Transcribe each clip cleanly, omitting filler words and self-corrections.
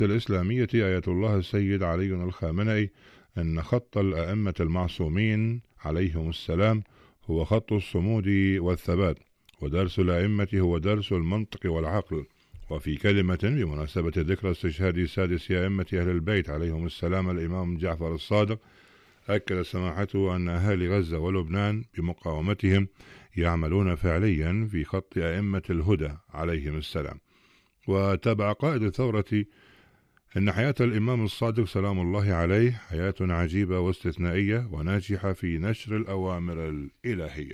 الإسلامية آية الله السيد علي الخامنئي أن خط الأئمة المعصومين عليهم السلام هو خط الصمود والثبات، ودرس الأئمة هو درس المنطق والعقل. وفي كلمة بمناسبة ذكرى استشهاد سادس أئمة أهل البيت عليهم السلام الإمام جعفر الصادق، أكد سماحته أن أهالي غزة ولبنان بمقاومتهم يعملون فعليا في خط أئمة الهدى عليهم السلام. وتابع قائد الثورة إن حياة الإمام الصادق سلام الله عليه حياة عجيبة واستثنائية وناجحة في نشر الأوامر الإلهية.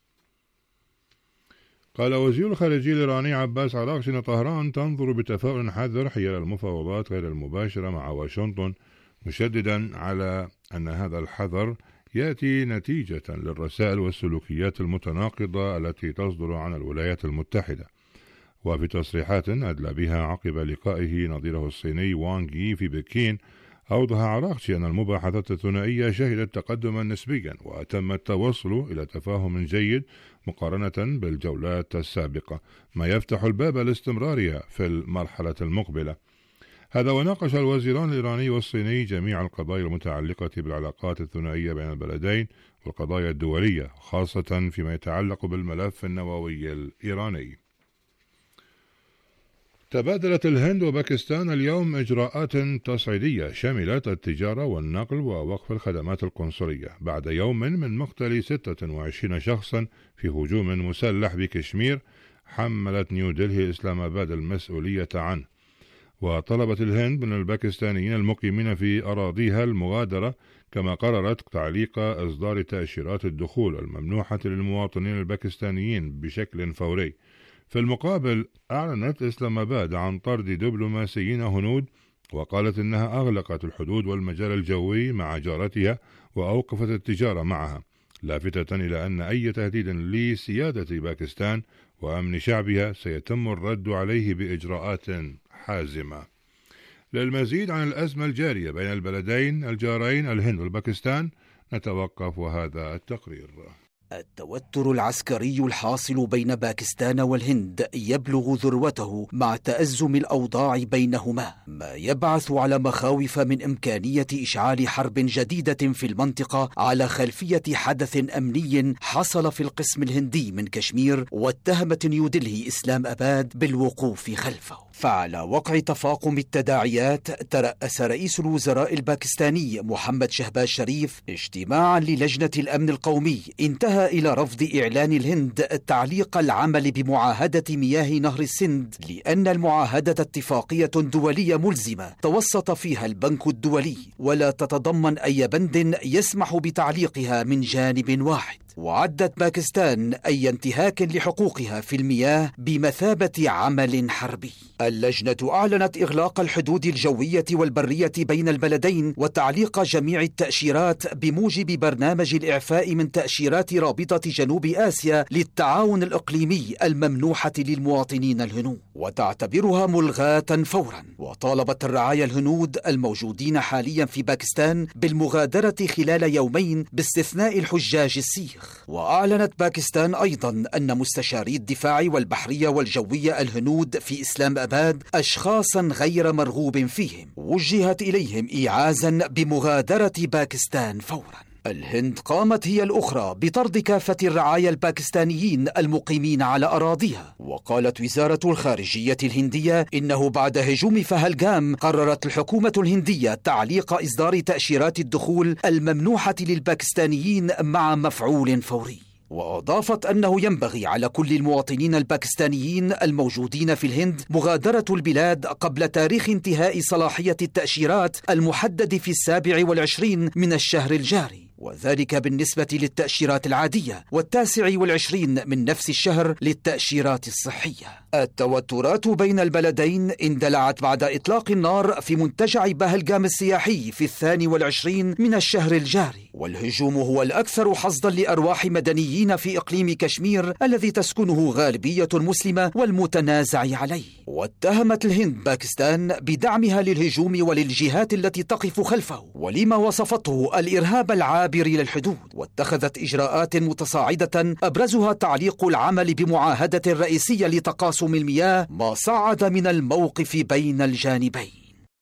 قال وزير الخارجية الإيراني عباس عراقچي أن طهران تنظر بتفاؤل حذر حيال المفاوضات غير المباشرة مع واشنطن، مشددا على أن هذا الحذر يأتي نتيجة للرسائل والسلوكيات المتناقضة التي تصدر عن الولايات المتحدة. وفي تصريحات أدلى بها عقب لقائه نظيره الصيني وانغ يي في بكين، أوضح عراقچي أن المباحثات الثنائية شهدت تقدما نسبيا وتم التوصل إلى تفاهم جيد مقارنة بالجولات السابقة، ما يفتح الباب لاستمرارها في المرحلة المقبلة. هذا وناقش الوزيران الإيراني والصيني جميع القضايا المتعلقة بالعلاقات الثنائية بين البلدين والقضايا الدولية، خاصة فيما يتعلق بالملف النووي الإيراني. تبادلت الهند وباكستان اليوم إجراءات تصعيدية شملت التجارة والنقل ووقف الخدمات القنصلية بعد يوم من مقتل 26 شخصا في هجوم مسلح بكشمير حملت نيودلهي إسلام آباد المسؤولية عنه. وطلبت الهند من الباكستانيين المقيمين في أراضيها المغادرة، كما قررت تعليق إصدار تأشيرات الدخول الممنوحة للمواطنين الباكستانيين بشكل فوري. في المقابل أعلنت إسلام آباد عن طرد دبلوماسيين هنود، وقالت إنها أغلقت الحدود والمجال الجوي مع جارتها وأوقفت التجارة معها، لافتة إلى أن أي تهديد لسيادة باكستان وأمن شعبها سيتم الرد عليه بإجراءات حازمة. للمزيد عن الأزمة الجارية بين البلدين الجارين الهند والباكستان نتوقف وهذا التقرير. التوتر العسكري الحاصل بين باكستان والهند يبلغ ذروته مع تأزم الأوضاع بينهما، ما يبعث على مخاوف من إمكانية إشعال حرب جديدة في المنطقة على خلفية حدث أمني حصل في القسم الهندي من كشمير، واتهمت نيودلهي إسلام آباد بالوقوف خلفه. فعلى وقع تفاقم التداعيات ترأس رئيس الوزراء الباكستاني محمد شهباز شريف اجتماعا للجنة الأمن القومي انتهى إلى رفض إعلان الهند تعليق العمل بمعاهدة مياه نهر السند، لأن المعاهدة اتفاقية دولية ملزمة توسط فيها البنك الدولي، ولا تتضمن أي بند يسمح بتعليقها من جانب واحد. وعدت باكستان أي انتهاك لحقوقها في المياه بمثابة عمل حربي. اللجنة أعلنت إغلاق الحدود الجوية والبرية بين البلدين وتعليق جميع التأشيرات بموجب برنامج الإعفاء من تأشيرات رابطة جنوب آسيا للتعاون الإقليمي الممنوحة للمواطنين الهنود، وتعتبرها ملغاة فورا. وطالبت الرعايا الهنود الموجودين حاليا في باكستان بالمغادرة خلال يومين باستثناء الحجاج السيخ. وأعلنت باكستان أيضا أن مستشاري الدفاع والبحرية والجوية الهنود في إسلام آباد أشخاصا غير مرغوب فيهم وجهت إليهم إيعازا بمغادرة باكستان فورا. الهند قامت هي الأخرى بطرد كافة الرعايا الباكستانيين المقيمين على أراضيها. وقالت وزارة الخارجية الهندية إنه بعد هجوم فهلغام قررت الحكومة الهندية تعليق إصدار تأشيرات الدخول الممنوحة للباكستانيين مع مفعول فوري. وأضافت أنه ينبغي على كل المواطنين الباكستانيين الموجودين في الهند مغادرة البلاد قبل تاريخ انتهاء صلاحية التأشيرات المحدد في 27 من الشهر الجاري، وذلك بالنسبة للتأشيرات العادية، و29 من نفس الشهر للتأشيرات الصحية. التوترات بين البلدين اندلعت بعد إطلاق النار في منتجع بهلغام السياحي في 22 من الشهر الجاري، والهجوم هو الأكثر حصدا لأرواح مدنيين في إقليم كشمير الذي تسكنه غالبية مسلمة والمتنازع عليه. واتهمت الهند باكستان بدعمها للهجوم وللجهات التي تقف خلفه ولما وصفته الإرهاب العابر للحدود، واتخذت إجراءات متصاعدة أبرزها تعليق العمل بمعاهدة رئيسية لتقاسم المياه، ما صعد من الموقف بين الجانبين.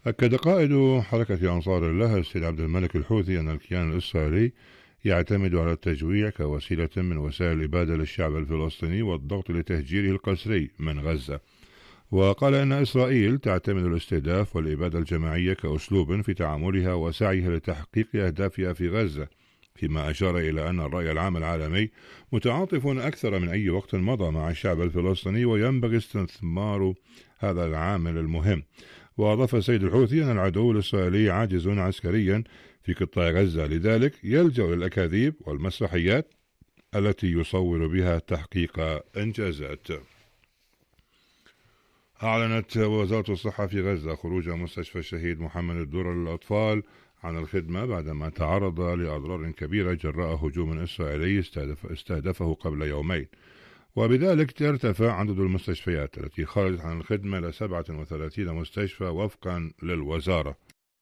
أكد قائد حركة أنصار الله السيد عبد الملك الحوثي أن الكيان الإسرائيلي يعتمد على التجويع كوسيلة من وسائل الإبادة للشعب الفلسطيني والضغط لتهجيره القسري من غزة. وقال إن إسرائيل تعتمد الاستهداف والإبادة الجماعية كأسلوب في تعاملها وسعيها لتحقيق أهدافها في غزة، فيما أشار إلى أن الرأي العام العالمي متعاطف أكثر من أي وقت مضى مع الشعب الفلسطيني وينبغي استثمار هذا العامل المهم. وأضاف السيد الحوثي أن العدو الإسرائيلي عاجز عسكريا في قطاع غزة، لذلك يلجأ للأكاذيب والمسرحيات التي يصور بها تحقيق إنجازات. أعلنت وزارة الصحة في غزة خروج مستشفى الشهيد محمد الدرر للأطفال عن الخدمة بعدما تعرض لأضرار كبيرة جراء هجوم إسرائيلي استهدفه قبل يومين، وبذلك ارتفع عدد المستشفيات التي خرجت عن الخدمة إلى 37 مستشفى وفقا للوزارة.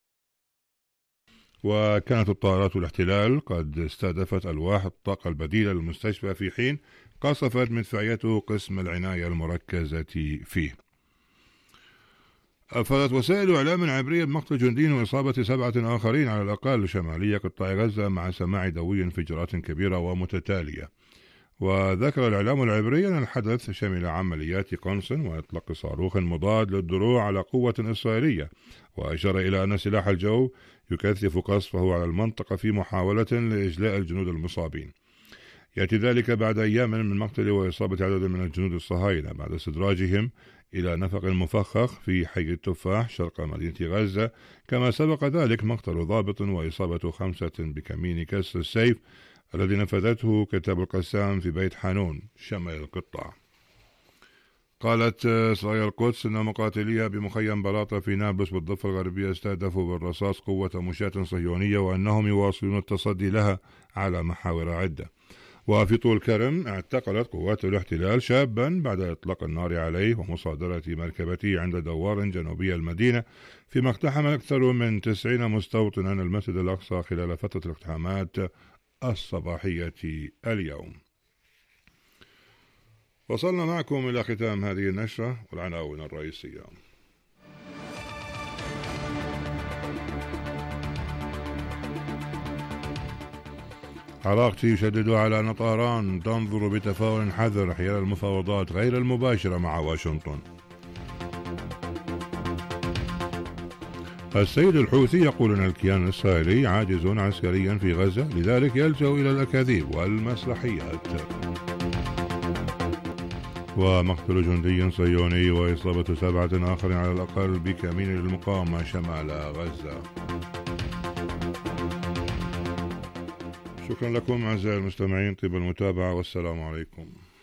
وكانت الطائرات الاحتلال قد استهدفت ألواح الطاقة البديلة للمستشفى في حين قصفت مدفعيته قسم العناية المركزة فيه. أفادت وسائل إعلام عبرية بمقتل جندي وإصابة 7 آخرين على الأقل شمالية قطاع غزة مع سماع دوي انفجارات كبيرة ومتتالية. وذكر الإعلام العبري أن الحدث شمل عمليات قنص وإطلاق صاروخ مضاد للدروع على قوة إسرائيلية، وأشار إلى أن سلاح الجو يكثف قصفه على المنطقة في محاولة لإجلاء الجنود المصابين. يأتي ذلك بعد أيام من مقتل وإصابة عدد من الجنود الصهاينة بعد استدراجهم إلى نفق مفخخ في حي التفاح شرق مدينة غزة، كما سبق ذلك مقتل ضابط وإصابة 5 بكمين كسر السيف الذي نفذته كتاب القسام في بيت حانون شمال القطاع. قالت سرايا القدس أن مقاتليها بمخيم بلاطة في نابلس بالضفة الغربية استهدفوا بالرصاص قوة مشاة صهيونية وأنهم يواصلون التصدي لها على محاور عدة. وفي طول كرم اعتقلت قوات الاحتلال شابا بعد إطلاق النار عليه ومصادرة مركبته عند دوار جنوبي المدينة، فيما اقتحم أكثر من 90 مستوطنا المسجد الأقصى خلال فترة الاقتحامات الصباحية اليوم. وصلنا معكم إلى ختام هذه النشرة والعناوين الرئيسية. عراقتي يشدد على أن طهران تنظر بتفاؤل حذر حيال المفاوضات غير المباشرة مع واشنطن. السيد الحوثي يقول أن الكيان الإسرائيلي عاجز عسكريا في غزة، لذلك يلجأ إلى الأكاذيب والمسرحيات. ومقتل جندي صهيوني وإصابة 7 آخرين على الأقل بكمين للمقاومة شمال غزة. شكرا لكم أعزائي المستمعين، طيب المتابعة والسلام عليكم.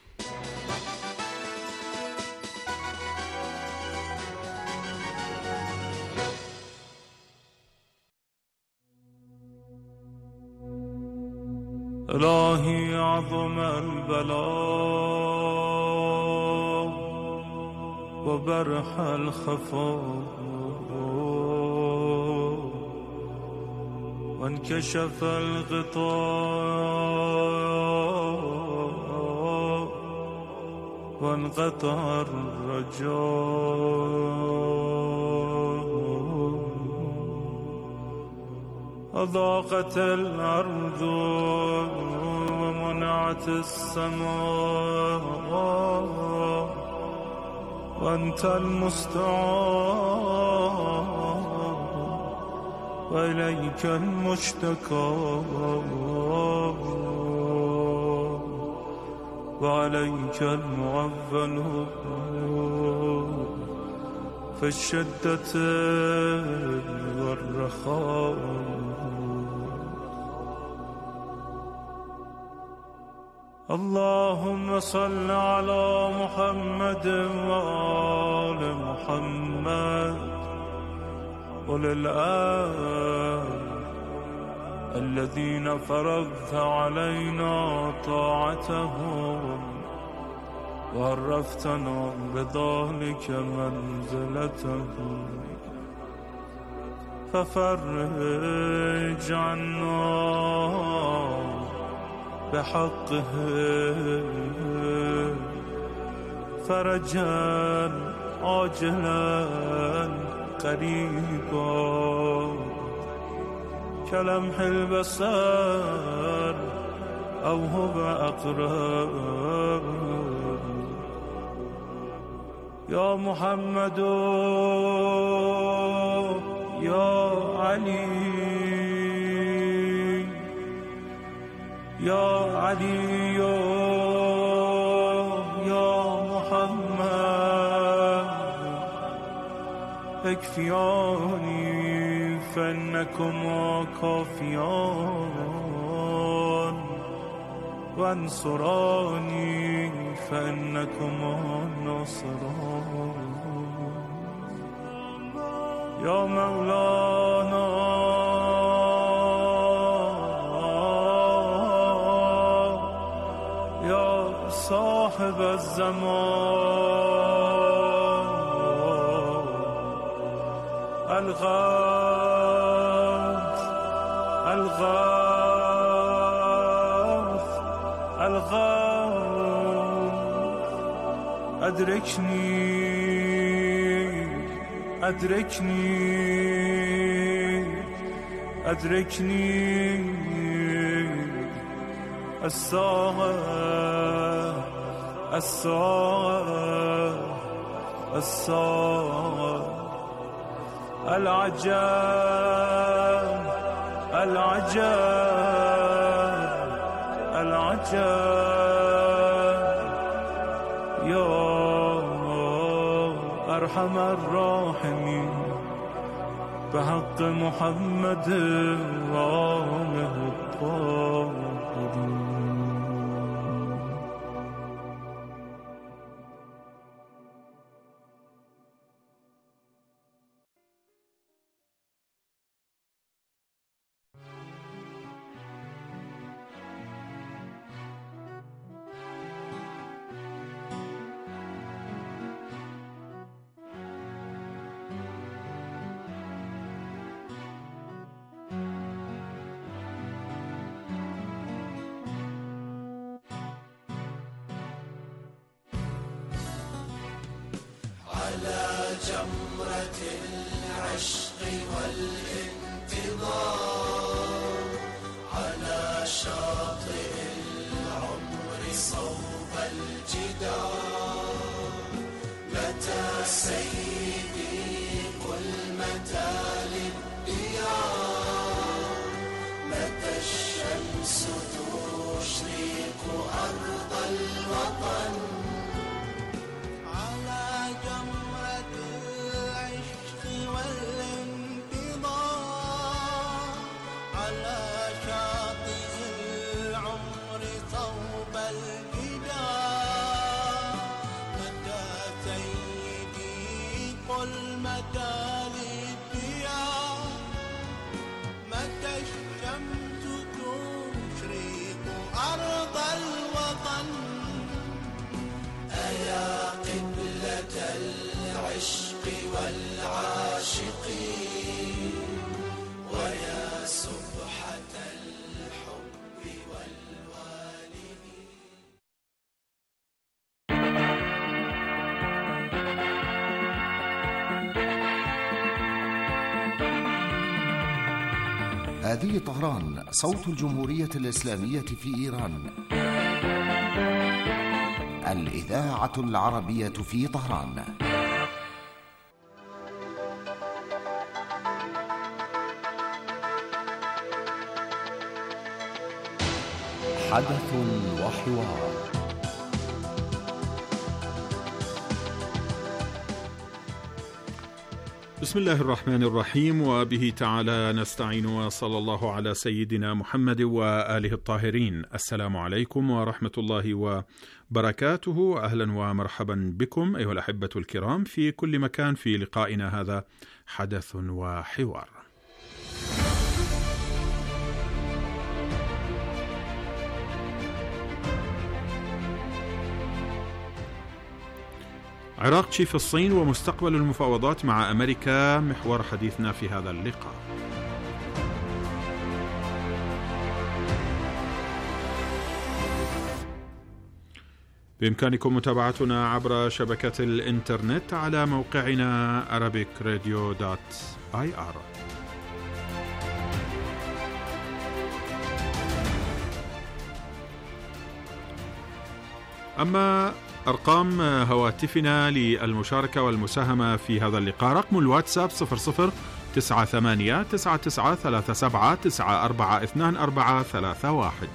إلهي عظم البلاء وبرح الخفاء وانكشف الغطاء وانقطع الرجاء أضاقت الأرض ومنعت السماء وأنت المستعان وإليك المشتكى وعليك المعول في الشدة والرخاء. اللهم صل على محمد وآل محمد وللآل الذين فرضت علينا طاعتهم وعرفتنا بذلك منزلتهم، ففرج عنا بحقه فرجا عاجلا قريبا كلمح البصر أو هو أقرب يا محمد يا علي يا علي يا محمد اكفياني فإنكما كافيان وانصراني فإنكما ناصران يا مولانا يا صاحب الزمان الغوث الغوث الغوث أدركني أدركني أدركني الساعة الساعة الساعة العجاب العجاب العجاب يا أرحم الراحمين بحق محمد وآله الطاهرين. على جمرة العشق والانتظار على شاطئ العمر صوب الجدار متى سيدي قل متى للديار متى الشمس تشرق أرض الوطن والعاشقين ويا سبحة الحب والوالدين. هذه طهران صوت الجمهورية الإسلامية في إيران، الإذاعة العربية في طهران. حدث وحوار. بسم الله الرحمن الرحيم، وبه تعالى نستعين، وصلى الله على سيدنا محمد وآله الطاهرين. السلام عليكم ورحمة الله وبركاته. أهلا ومرحبا بكم أيها الأحبة الكرام في كل مكان في لقائنا هذا حدث وحوار. عراقشي في الصين ومستقبل المفاوضات مع أمريكا محور حديثنا في هذا اللقاء. بإمكانكم متابعتنا عبر شبكة الإنترنت على موقعنا arabicradio.ir. أما أرقام هواتفنا للمشاركة والمساهمة في هذا اللقاء: رقم الواتساب 00989937942431.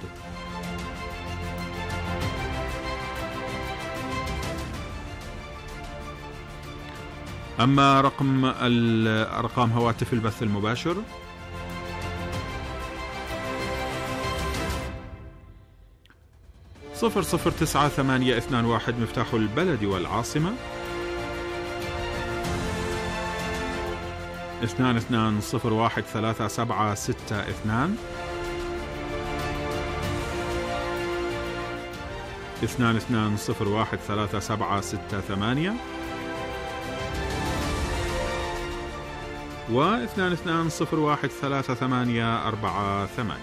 أما أرقام هواتف البث المباشر 009821 مفتاح البلد والعاصمة، 22013762، 22013768، و 22013848.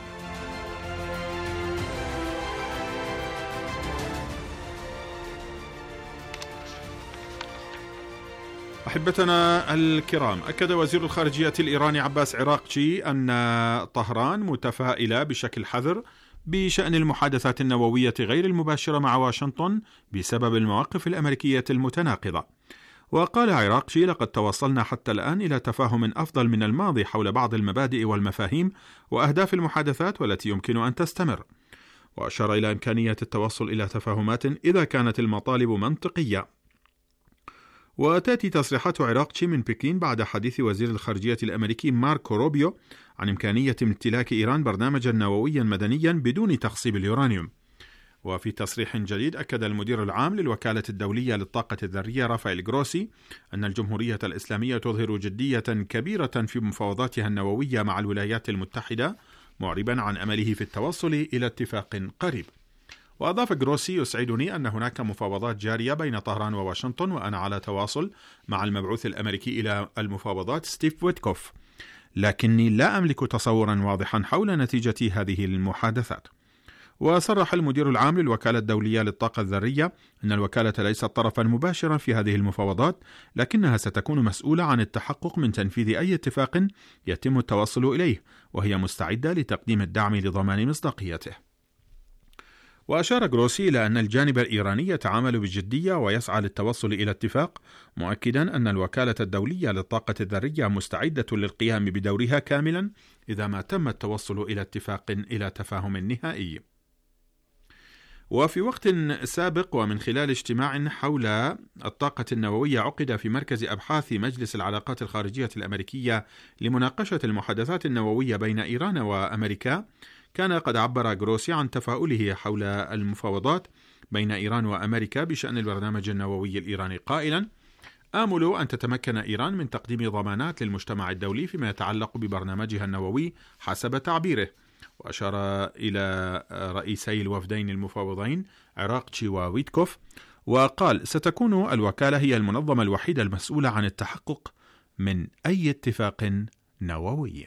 أحبتنا الكرام، أكد وزير الخارجية الإيراني عباس عراقچي أن طهران متفائلة بشكل حذر بشأن المحادثات النووية غير المباشرة مع واشنطن بسبب المواقف الأمريكية المتناقضة. وقال عراقچي: لقد توصلنا حتى الآن إلى تفاهم أفضل من الماضي حول بعض المبادئ والمفاهيم وأهداف المحادثات والتي يمكن أن تستمر. وأشار إلى إمكانية التوصل إلى تفاهمات إذا كانت المطالب منطقية. وتأتي تصريحات عراقچي من بكين بعد حديث وزير الخارجية الأمريكي ماركو روبيو عن إمكانية امتلاك إيران برنامجا نوويا مدنيا بدون تخصيب اليورانيوم. وفي تصريح جديد أكد المدير العام للوكالة الدولية للطاقة الذرية رافائيل غروسي أن الجمهورية الإسلامية تظهر جدية كبيرة في مفاوضاتها النووية مع الولايات المتحدة، معربا عن أمله في التوصل إلى اتفاق قريب. وأضاف غروسي: يسعدني أن هناك مفاوضات جارية بين طهران وواشنطن، وأنا على تواصل مع المبعوث الأمريكي إلى المفاوضات ستيف ويتكوف، لكني لا أملك تصورا واضحا حول نتيجة هذه المحادثات. وصرح المدير العام للوكالة الدولية للطاقة الذرية أن الوكالة ليست طرفا مباشرا في هذه المفاوضات، لكنها ستكون مسؤولة عن التحقق من تنفيذ أي اتفاق يتم التوصل إليه، وهي مستعدة لتقديم الدعم لضمان مصداقيته. وأشار غروسي إلى أن الجانب الإيراني يتعامل بجدية ويسعى للتوصل إلى اتفاق، مؤكدا أن الوكالة الدولية للطاقة الذرية مستعدة للقيام بدورها كاملا إذا ما تم التوصل إلى اتفاق إلى تفاهم نهائي. وفي وقت سابق ومن خلال اجتماع حول الطاقة النووية عقد في مركز أبحاث مجلس العلاقات الخارجية الأمريكية لمناقشة المحادثات النووية بين إيران وأمريكا، كان قد عبر غروسي عن تفاؤله حول المفاوضات بين إيران وأمريكا بشأن البرنامج النووي الإيراني، قائلا: آمل أن تتمكن إيران من تقديم ضمانات للمجتمع الدولي فيما يتعلق ببرنامجها النووي حسب تعبيره. وأشار إلى رئيسي الوفدين المفاوضين عراقچي وويتكوف، وقال: ستكون الوكالة هي المنظمة الوحيدة المسؤولة عن التحقق من أي اتفاق نووي.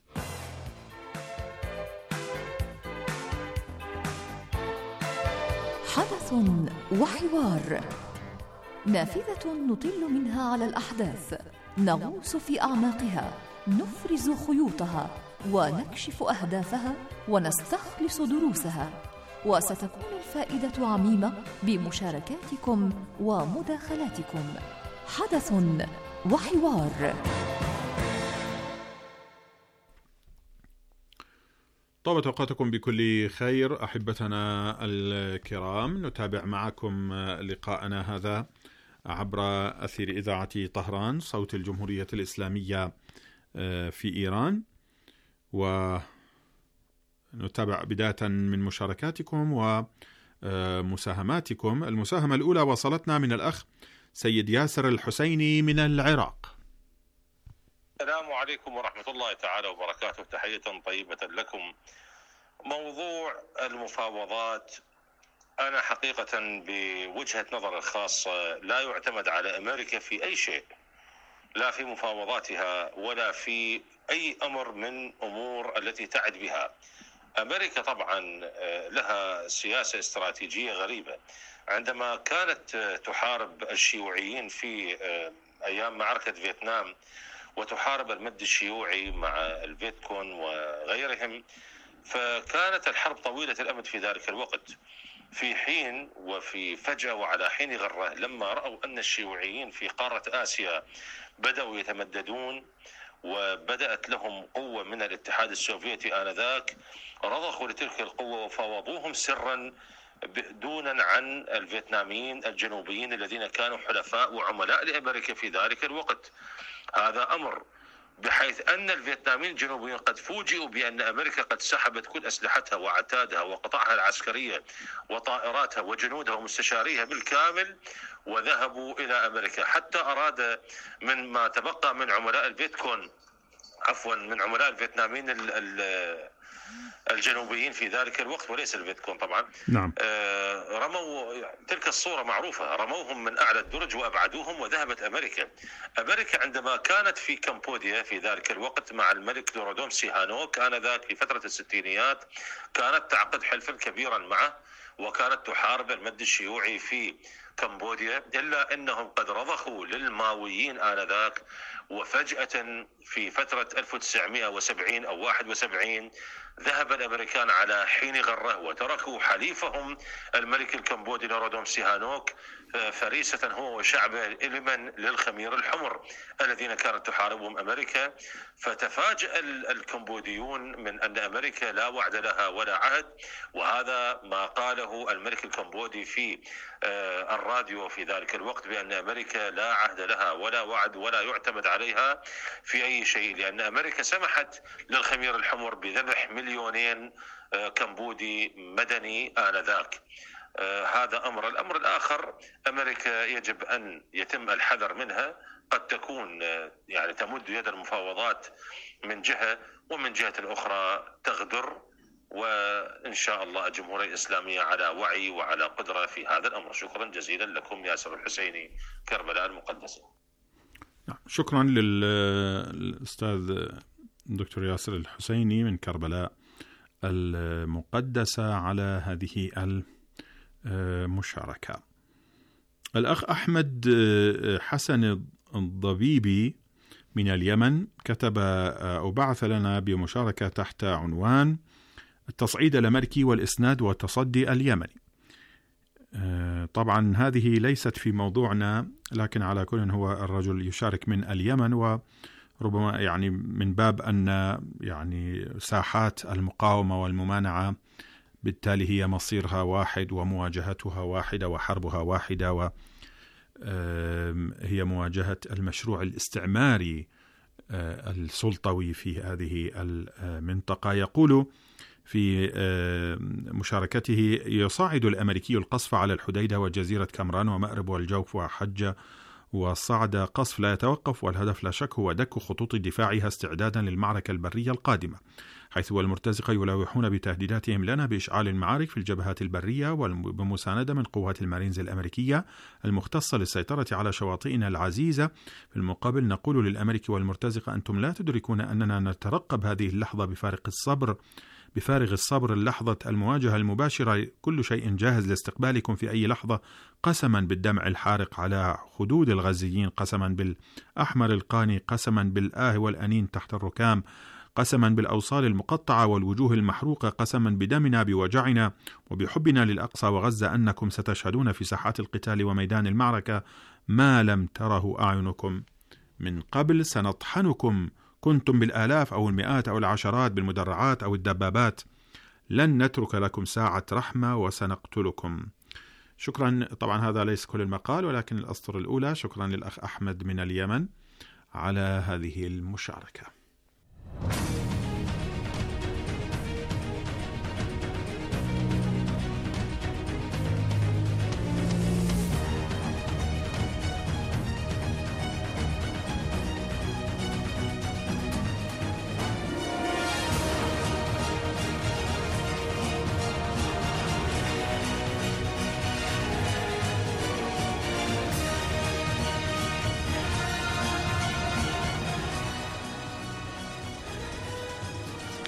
حدث وحوار، نافذة نطل منها على الأحداث، نغوص في أعماقها، نفرز خيوطها ونكشف أهدافها ونستخلص دروسها، وستكون الفائدة عميمة بمشاركاتكم ومداخلاتكم. حدث وحوار. طابت أوقاتكم بكل خير أحبتنا الكرام، نتابع معكم لقاءنا هذا عبر أثير إذاعة طهران صوت الجمهورية الإسلامية في إيران، ونتابع بداية من مشاركاتكم ومساهماتكم. المساهمة الأولى وصلتنا من الأخ سيد ياسر الحسيني من العراق. السلام عليكم ورحمة الله تعالى وبركاته، تحية طيبة لكم. موضوع المفاوضات، أنا حقيقة بوجهة نظر الخاصة لا يعتمد على أمريكا في أي شيء، لا في مفاوضاتها ولا في أي أمر من أمور التي تعد بها. أمريكا طبعا لها سياسة استراتيجية غريبة، عندما كانت تحارب الشيوعيين في أيام معركة فيتنام وتحارب المد الشيوعي مع الفيتكون وغيرهم، فكانت الحرب طويلة الأمد في ذلك الوقت، في حين وفي فجأة وعلى حين غرة لما رأوا أن الشيوعيين في قارة آسيا بدأوا يتمددون وبدأت لهم قوة من الاتحاد السوفيتي آنذاك، رضخوا لتلك القوة وفاوضوهم سرا دونا عن الفيتناميين الجنوبيين الذين كانوا حلفاء وعملاء لأمريكا في ذلك الوقت. هذا أمر بحيث أن الفيتناميين الجنوبيين قد فوجئوا بأن أمريكا قد سحبت كل أسلحتها وعتادها وقطعها العسكرية وطائراتها وجنودها ومستشاريها بالكامل وذهبوا إلى أمريكا، حتى أراد من ما تبقى من عملاء الفيتكون من عملاء الفيتناميين الجنوبيين في ذلك الوقت وليس الفيتكون طبعا. نعم. رموا تلك الصورة معروفة، رموهم من أعلى الدرج وأبعدوهم وذهبت أمريكا عندما كانت في كمبوديا في ذلك الوقت مع الملك نورودوم سيهانوك آنذاك في فترة الستينيات، كانت تعقد حلفا كبيرا معه وكانت تحارب المد الشيوعي في كمبوديا، إلا أنهم قد رضخوا للماويين آنذاك، وفجأة في فترة 1970 أو 71 ذهب الأمريكان على حين غرة وتركوا حليفهم الملك الكمبودي نورودوم سيهانوك فريسة هو وشعبه لمن للخمير الحمر الذين كانت تحاربهم أمريكا. فتفاجأ الكمبوديون من أن أمريكا لا وعد لها ولا عهد، وهذا ما قاله الملك الكمبودي في الراديو في ذلك الوقت بأن أمريكا لا عهد لها ولا وعد ولا يعتمد عليها في أي شيء، لأن أمريكا سمحت للخمير الحمر بذبح 2,000,000 كمبودي مدني آنذاك. هذا أمر. الأمر الآخر، أمريكا يجب أن يتم الحذر منها، قد تكون يعني تمد يد المفاوضات من جهة ومن جهة أخرى تغدر، وإن شاء الله الجمهورية الإسلامية على وعي وعلى قدرة في هذا الأمر. شكرا جزيلا لكم ياسر الحسيني، كربلاء المقدسة. شكرا للأستاذ دكتور ياسر الحسيني من كربلاء المقدسة على هذه المشاركة. الأخ أحمد حسن الضبيبي من اليمن كتب أو بعث لنا بمشاركة تحت عنوان التصعيد الأمريكي والإسناد والتصدي اليمني. طبعا هذه ليست في موضوعنا، لكن على كل هو الرجل يشارك من اليمن، وربما يعني من باب أن يعني ساحات المقاومة والممانعة بالتالي هي مصيرها واحد ومواجهتها واحدة وحربها واحدة، وهي مواجهة المشروع الاستعماري السلطوي في هذه المنطقة. يقول في مشاركته: يصعد الأمريكي القصف على الحديدة وجزيرة كامران ومأرب والجوف وحجة والصعد، قصف لا يتوقف، والهدف لا شك هو دك خطوط دفاعها استعدادا للمعركة البرية القادمة، حيث المرتزقة يلوحون بتهديداتهم لنا بإشعال المعارك في الجبهات البرية وبمساندة من قوات المارينز الأمريكية المختصة للسيطرة على شواطئنا العزيزة. في المقابل نقول للأمريكي والمرتزقة: أنتم لا تدركون أننا نترقب هذه اللحظة بفارغ الصبر اللحظة المواجهة المباشرة، كل شيء جاهز لاستقبالكم في أي لحظة، قسما بالدمع الحارق على خدود الغزيين، قسما بالأحمر القاني، قسما بالآه والأنين تحت الركام، قسما بالأوصال المقطعة والوجوه المحروقة، قسما بدمنا بوجعنا وبحبنا للأقصى وغزة أنكم ستشهدون في ساحات القتال وميدان المعركة ما لم تره أعينكم من قبل. سنطحنكم، كنتم بالآلاف أو المئات أو العشرات بالمدرعات أو الدبابات، لن نترك لكم ساعة رحمة وسنقتلكم. شكرا. طبعا هذا ليس كل المقال ولكن الأسطر الأولى. شكرا للأخ أحمد من اليمن على هذه المشاركة.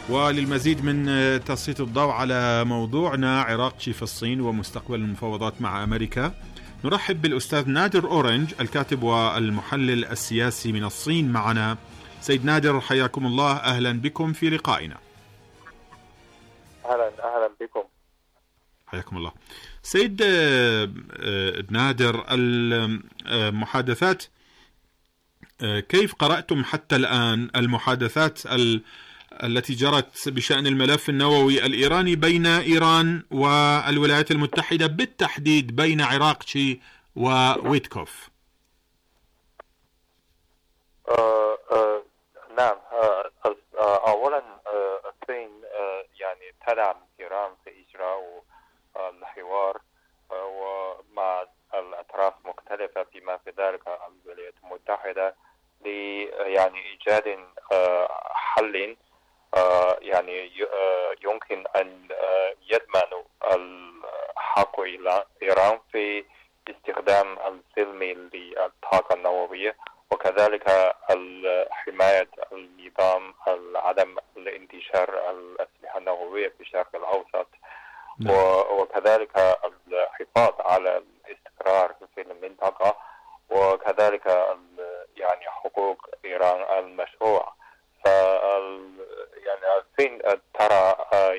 وللمزيد من تسليط الضوء على موضوعنا عراقشي في الصين ومستقبل المفاوضات مع أمريكا، نرحب بالأستاذ نادر أورنج الكاتب والمحلل السياسي من الصين معنا. سيد نادر حياكم الله، أهلا بكم في لقائنا. أهلا بكم. حياكم الله. سيد نادر، المحادثات كيف قرأتم حتى الآن المحادثات التي جرت بشأن الملف النووي الإيراني بين إيران والولايات المتحدة، بالتحديد بين عراقشي وويتكوف؟ نعم. أولا الصين يعني تدعم إيران في إجراء الحوار ومع الأطراف المختلفة بما في ذلك الولايات المتحدة يعني إيجاد حل يعني يمكن أن يضمن الحق إلى إيران في استخدام السلمي للطاقة النووية، وكذلك حماية النظام عدم الانتشار الأسلحة النووية في الشرق الأوسط، وكذلك الحفاظ على الاستقرار في المنطقة، وكذلك يعني حقوق إيران المشروعة. يعني الصين ترى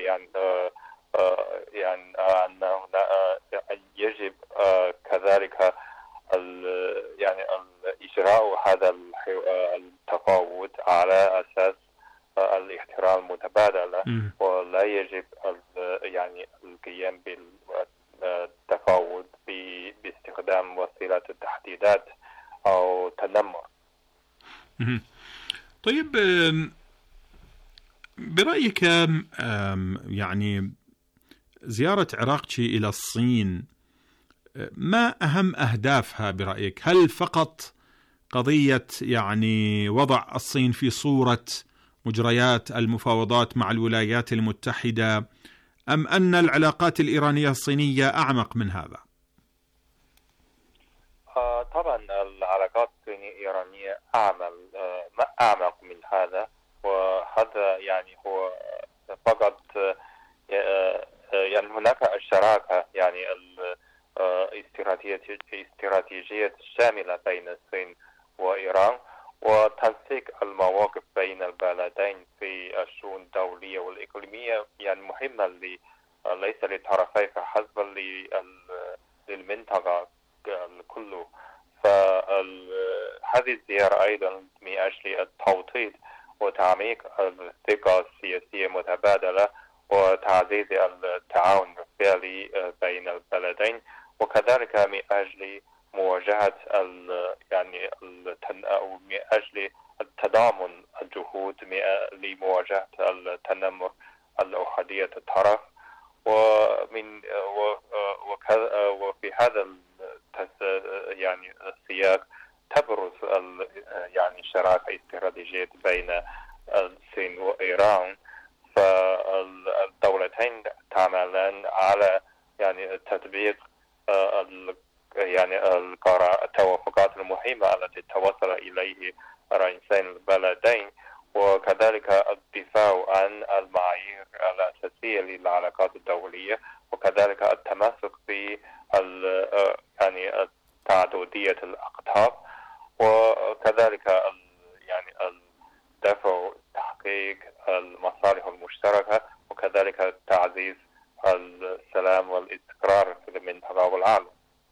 يعني أنه يجب كذلك يعني إجراء هذا التفاوض على أساس الاحترام المتبادل، ولا يجب يعني القيام بالتفاوض باستخدام وسيلة التحديدات أو تنمر. طيب، برأيك يعني زيارة عراقشي إلى الصين ما أهم أهدافها برأيك؟ هل فقط قضية يعني وضع الصين في صورة مجريات المفاوضات مع الولايات المتحدة، أم أن العلاقات الإيرانية الصينية أعمق من هذا؟ طبعا العلاقات الصينية الإيرانية أعمق من هذا، وهذا يعني هو فقط يعني هناك الشراكة يعني الاستراتيجية الشاملة بين الصين وإيران، وتنسيق المواقف بين البلدين في الشؤون الدولية والإقليمية يعني مهمة ليس للطرفين فحسب للمنطقة كله. فهذه الزيارة أيضا من أجل التوطيد وتعميق الثقة السياسية المتبادلة وتعزيز التعاون الفعلي بين البلدين، وكذلك من أجل مواجهة يعني من أجل التضامن الجهود لمواجهة التنمر الأحادية الطرف. وفي هذا يعني السياق تبرز يعني شراكة استراتيجية بين الصين وإيران، فالدولتين تعملان على يعني تطبيق يعني التوافقات المهمة التي توصل إليه رئيسين البلدين، وكذلك الدفاع عن المعايير الأساسية للعلاقات الدولية، وكذلك التمسك ب يعني تعددية الأقطاب، وكذلك يعني الدفع تحقيق المصالح المشتركة، وكذلك تعزيز السلام والاستقرار في المنطقة والعالم.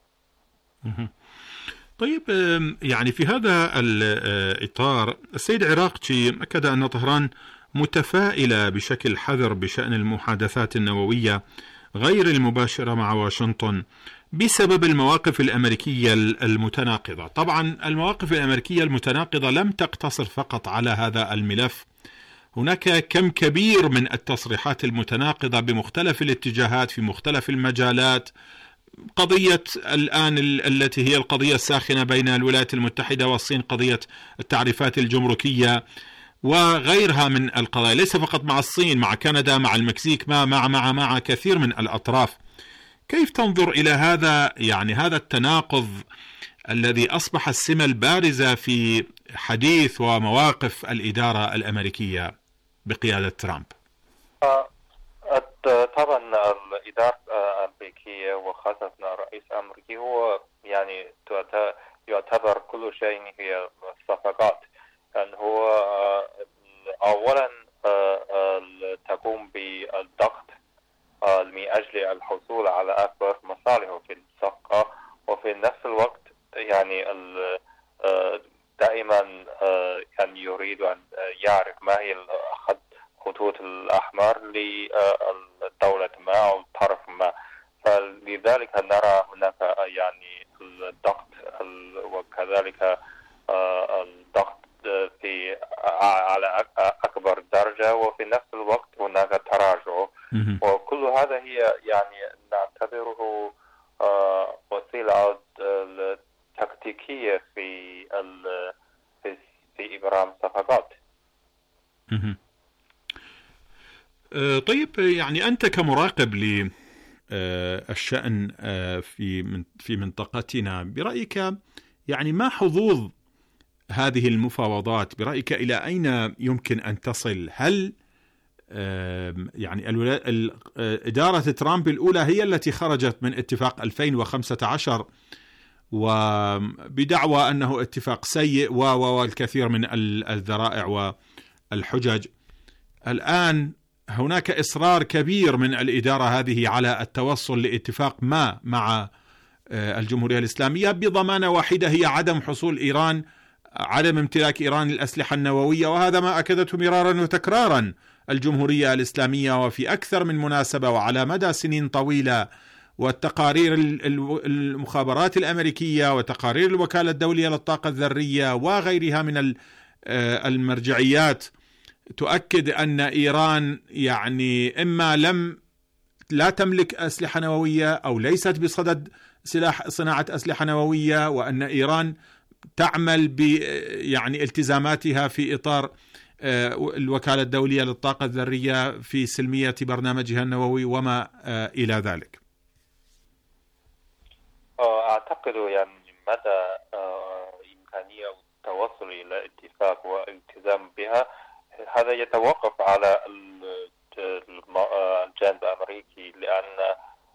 طيب، يعني في هذا الإطار السيد عراقشي أكد أن طهران متفائلة بشكل حذر بشأن المحادثات النووية غير المباشرة مع واشنطن بسبب المواقف الأمريكية المتناقضة. طبعا المواقف الأمريكية المتناقضة لم تقتصر فقط على هذا الملف، هناك كم كبير من التصريحات المتناقضة بمختلف الاتجاهات في مختلف المجالات. قضية الآن التي هي القضية الساخنة بين الولايات المتحدة والصين، قضية التعريفات الجمركية وغيرها من القضايا، ليس فقط مع الصين، مع كندا، مع المكسيك، مع كثير من الأطراف. كيف تنظر إلى هذا يعني هذا التناقض الذي أصبح السمة البارزة في حديث ومواقف الإدارة الأمريكية بقيادة ترامب؟ طبعا الإدارة الأمريكية وخاصة الرئيس الأمريكي هو يعني يعتبر كل شيء هي صفقات. يعني هو أولا تقوم بالضغط من أجل الحصول على أكبر مصالحه في الصفقة، وفي نفس الوقت يعني دائما يعني يريد أن يعرف ما هي خطوط الأحمر للدولة ما أو طرف ما. فلذلك نرى هناك يعني الضغط وكذلك الضغط في على أكبر درجة، وفي نفس الوقت هناك تراجع، وكل هذا هي يعني نعتبره وسيلة تكتيكية في إبرام صفقات. طيب، يعني أنت كمراقب للشأن في منطقتنا، برأيك يعني ما حظوظ هذه المفاوضات؟ برأيك إلى أين يمكن أن تصل؟ هل يعني إدارة ترامب الأولى هي التي خرجت من اتفاق 2015 وبدعوى أنه اتفاق سيء والكثير من الذرائع والحجج. الآن هناك إصرار كبير من الإدارة هذه على التوصل لاتفاق ما مع الجمهورية الإسلامية بضمانة واحدة، هي عدم امتلاك إيران الأسلحة النووية، وهذا ما أكدته مرارا وتكرارا الجمهورية الإسلامية وفي أكثر من مناسبة وعلى مدى سنين طويلة. والتقارير المخابرات الأمريكية وتقارير الوكالة الدولية للطاقة الذرية وغيرها من المرجعيات تؤكد أن إيران يعني إما لا تملك أسلحة نووية أو ليست بصدد صناعة أسلحة نووية، وأن إيران تعمل يعني التزاماتها في إطار الوكالة الدولية للطاقة الذرية في سلمية برنامجها النووي وما إلى ذلك. أعتقد يعني مدى إمكانية التوصل إلى اتفاق والالتزام بها هذا يتوقف على الجانب الأمريكي، لأن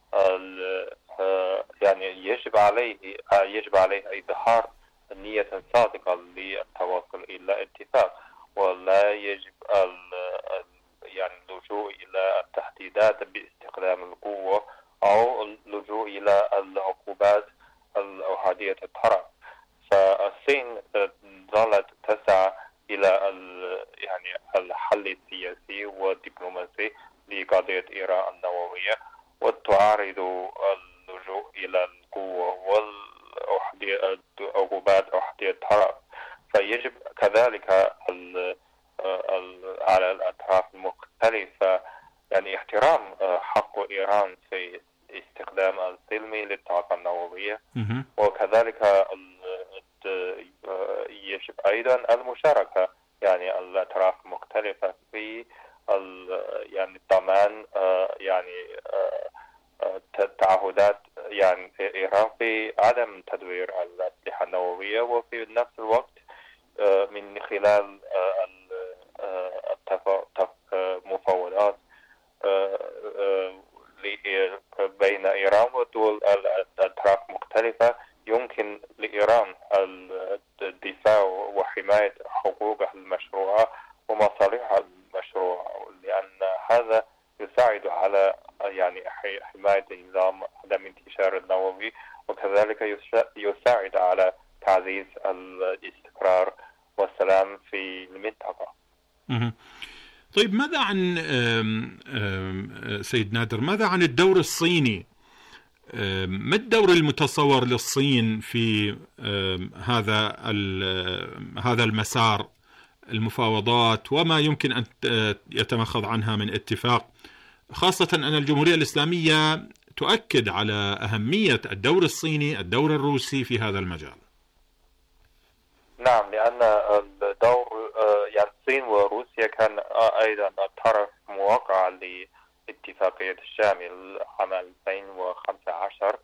يعني يجب عليه إظهار نية صادقة للتوصل إلى اتفاق، ولا يجب يعني اللجوء إلى التهديدات باستخدام القوة أو اللجوء إلى العقوبات الأحادية الطرف. فالصين ظلت تسعى إلى يعني الحل السياسي والدبلوماسي لقضية إيران النووية، وتعارض اللجوء إلى القوة والعقوبات أحادية الطرف. فيجب كذلك على الأطراف المختلفة يعني احترام حق إيران في استخدام السلمي للطاقة النووية، وكذلك يجب أيضا المشاركة يعني الأطراف المختلفة في يعني ضمان يعني تعهدات يعني إيران في عدم تدوير الأسلحة النووية، وفي نفس الوقت من خلال مفاوضات بين إيران ودول الأطراف مختلفة يمكن لإيران الدفاع وحماية حقوقها المشروعة ومصالحها المشروعة، لأن هذا يساعد على يعني حماية النظام عدم انتشار النووي، وكذلك يساعد على تعزيز الاستقرار والسلام في المنطقة. طيب، ماذا عن سيد نادر، ماذا عن الدور الصيني؟ ما الدور المتصور للصين في هذا المسار المفاوضات، وما يمكن أن يتمخض عنها من اتفاق، خاصة أن الجمهورية الإسلامية تؤكد على أهمية الدور الصيني الدور الروسي في هذا المجال؟ نعم، لأن الدور يعني الصين وروسيا كان أيضا الطرف موقع لاتفاقية الشامل عام 2015،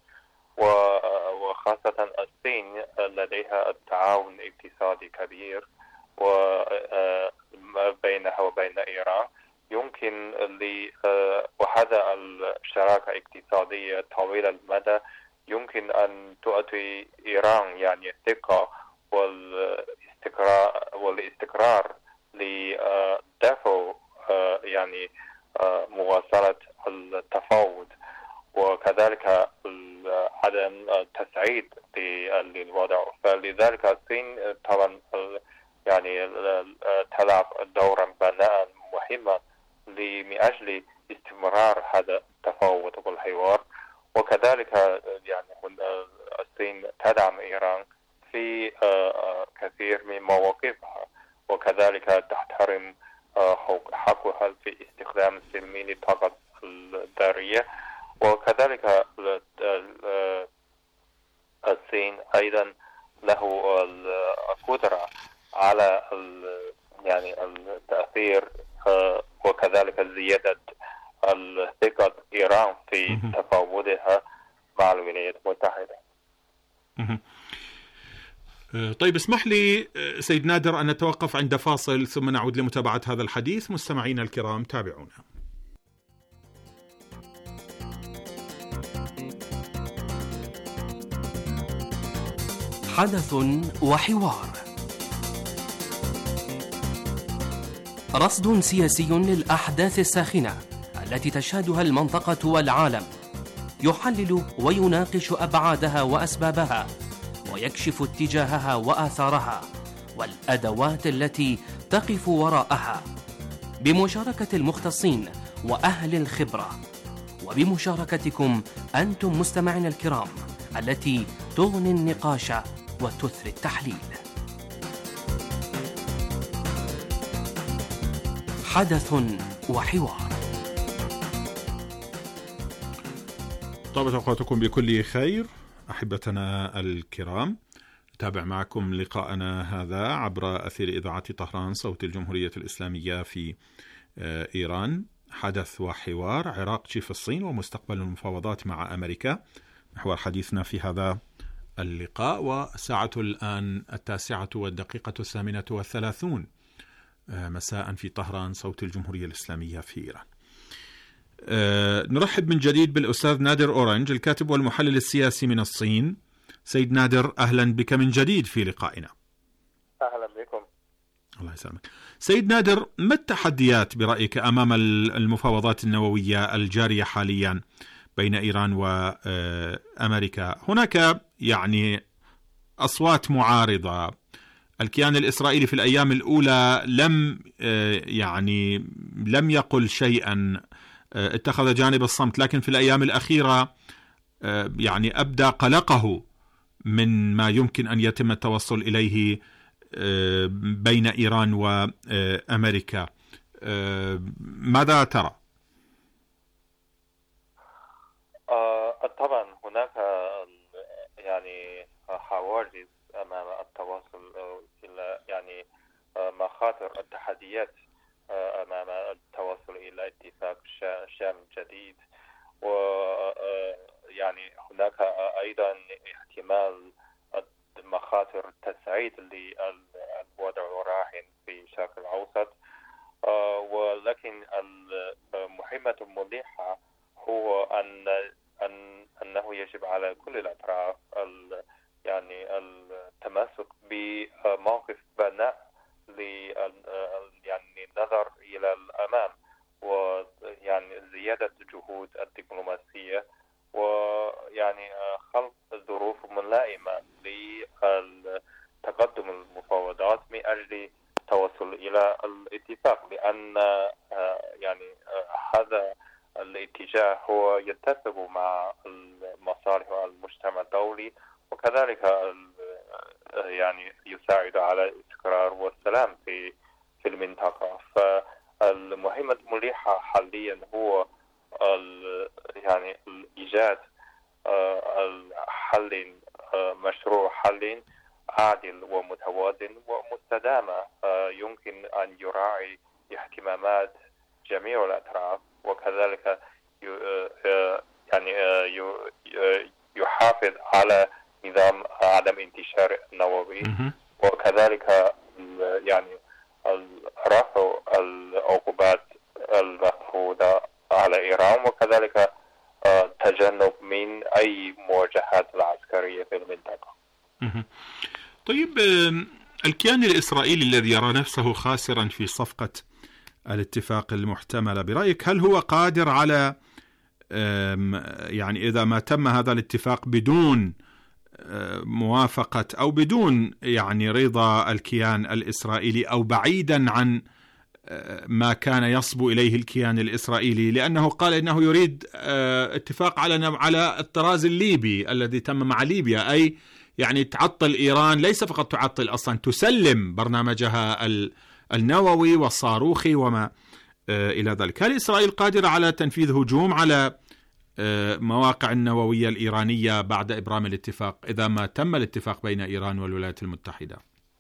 وخاصة الصين لديها التعاون الاقتصادي كبير بينها وبين إيران، يمكن وهذا الشراكة الاقتصادية طويلة المدى يمكن أن تعطي إيران يعني الثقة والاستقرار لدفع يعني مواصلة التفاوض، وكذلك عدم التسعيد للوضع. فلذلك الصين طبعا يعني تلعب دورا بناء مهما من أجل استمرار هذا التفاوض والحوار. وكذلك يعني الصين تدعم إيران في كثير من مواقفها، وكذلك تحترم حقها في استخدام السلمي للطاقة الذرية. وكذلك الصين أيضا له القدرة على يعني التأثير وكذلك زيادة الثقة إيران في تفاوضها مع الولايات المتحدة. طيب اسمح لي سيد نادر أن نتوقف عند فاصل ثم نعود لمتابعة هذا الحديث. مستمعينا الكرام تابعونا. حدث وحوار، رصد سياسي للأحداث الساخنة التي تشهدها المنطقة والعالم، يحلل ويناقش أبعادها وأسبابها، ويكشف اتجاهها وآثارها والأدوات التي تقف وراءها، بمشاركة المختصين وأهل الخبرة، وبمشاركتكم أنتم مستمعين الكرام التي تغني النقاش وتثري التحليل. حدث وحوار. طابت أوقاتكم بكل خير أحبتنا الكرام. نتابع معكم لقاءنا هذا عبر أثير إذاعة طهران صوت الجمهورية الإسلامية في إيران. حدث وحوار، عراق في الصين ومستقبل المفاوضات مع أمريكا، محور حديثنا في هذا اللقاء. والساعة الآن 9:38 مساء في طهران صوت الجمهورية الإسلامية في إيران. نرحب من جديد بالأستاذ نادر أورنج الكاتب والمحلل السياسي من الصين. سيد نادر أهلا بك من جديد في لقائنا. أهلا بكم. الله يسلمك. سيد نادر، ما التحديات برأيك أمام المفاوضات النووية الجارية حاليا بين إيران وأمريكا؟ هناك يعني أصوات معارضة. الكيان الإسرائيلي في الأيام الأولى لم يقل شيئا، اتخذ جانب الصمت، لكن في الأيام الأخيرة يعني أبدى قلقه من ما يمكن أن يتم التوصل إليه بين إيران وأمريكا. ماذا ترى؟ طبعا هناك يعني حواجز أمام التواصل إلى يعني مخاطر التحديات أمام التوصل إلى اتفاق شامل جديد. ويعني هناك أيضا احتمال مخاطر التسعيد للوضع الراهن في الشرق الأوسط. ولكن المهمة الملحة هو أنه يجب على كل الأطراف يعني التمسك بموقف بناء يعني النظر إلى الأمام، ويعني زيادة الجهود الدبلوماسية، ويعني خلق ظروف ملائمة لتقدم المفاوضات من أجل التوصل إلى الاتفاق، لأن يعني هذا الاتجاه هو يتسق مع مصالح المجتمع الدولي، وكذلك يعني يساعد على الاستقرار والسلام في المنطقة. فالمهمة الملحة حاليا هو يعني إيجاد حل مشروع، حل عادل ومتوازن ومستدامة يمكن أن يراعي اهتمامات جميع الأطراف، وكذلك يعني يحافظ على نظام عدم انتشار النووي، وكذلك يعني رفع العقوبات المفروضة على إيران، وكذلك تجنب من أي مواجهات العسكرية في المنطقة. طيب، الكيان الإسرائيلي الذي يرى نفسه خاسرا في صفقة الاتفاق المحتملة، برأيك هل هو قادر على يعني إذا ما تم هذا الاتفاق بدون موافقة أو بدون يعني رضا الكيان الإسرائيلي أو بعيدا عن ما كان يصبو إليه الكيان الإسرائيلي، لأنه قال إنه يريد اتفاق على الطراز الليبي الذي تم مع ليبيا، أي يعني تعطل إيران، ليس فقط تعطل، أصلا تسلم برنامجها النووي والصاروخي وما إلى ذلك. هل إسرائيل قادرة على تنفيذ هجوم على مواقع النووية الإيرانية بعد إبرام الاتفاق إذا ما تم الاتفاق بين إيران والولايات المتحدة؟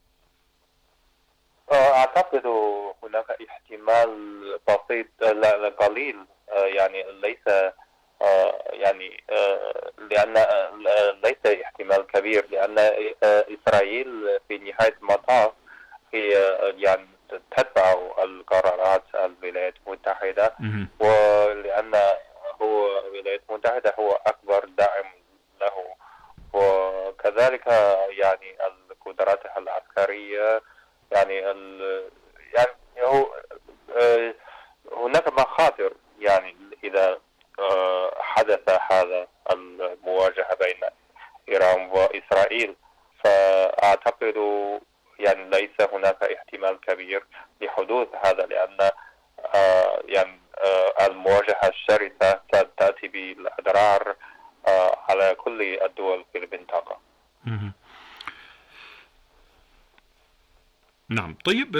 أعتقد هناك احتمال بسيط، لا قليل، يعني ليس يعني لأن ليس احتمال كبير، لأن إسرائيل في نهاية المطاف هي يعني تتبع القرارات الولايات المتحدة، ولأن هو الولايات المتحدة هو أكبر داعم له، وكذلك يعني قدراتها العسكرية، يعني هو هناك مخاطر يعني إذا حدث هذا المواجهة بين إيران وإسرائيل، فأعتقد يعني ليس هناك احتمال كبير لحدوث هذا، لأن يعني المواجهة الشرسة ستأتي بالأضرار على كل الدول في المنطقة. نعم. طيب،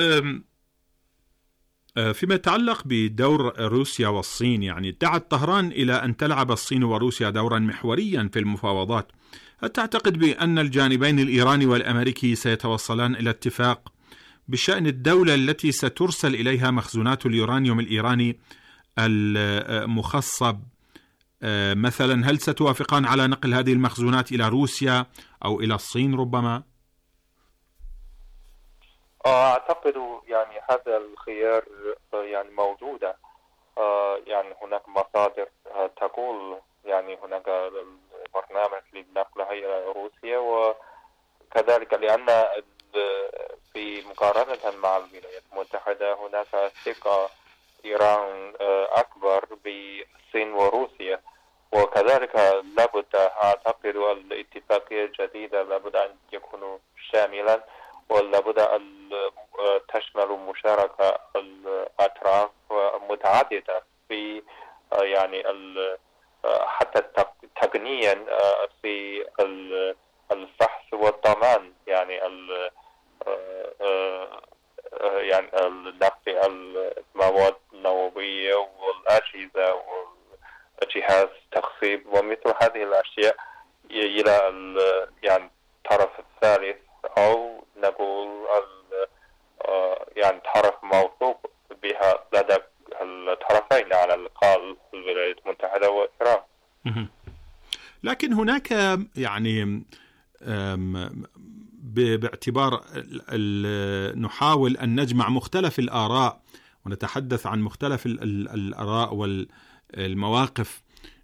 فيما يتعلق بدور روسيا والصين، يعني دعت طهران إلى أن تلعب الصين وروسيا دورا محوريا في المفاوضات. هل تعتقد بأن الجانبين الإيراني والأمريكي سيتوصلان إلى اتفاق بشأن الدولة التي سترسل إليها مخزونات اليورانيوم الإيراني المخصب مثلا؟ هل ستوافقان على نقل هذه المخزونات إلى روسيا أو إلى الصين ربما؟ أعتقد يعني هذا الخيار يعني موجودة، يعني هناك مصادر تقول يعني هناك برنامج لنقلها إلى روسيا، وكذلك لأن في مقارنة مع الولايات المتحدة هناك ثقة إيران أكبر بالصين وروسيا، وكذلك لابد أعتقد الاتفاقية الجديدة لابد أن يكون شاملا، ولابد أن تشمل مشاركة الأطراف متعددة في يعني حتى تقنيا في الفحص والضمان، يعني يعني نقل المواد النووية والأجهزة وجهاز تخصيب ومثل هذه الأشياء إلى يعني الطرف الثالث، أو نقول يعني طرف موثوق بها لدى الطرفين على الأقل الولايات المتحدة وإيران. لكن هناك يعني باعتبار نحاول أن نجمع مختلف الآراء ونتحدث عن مختلف الآراء والمواقف،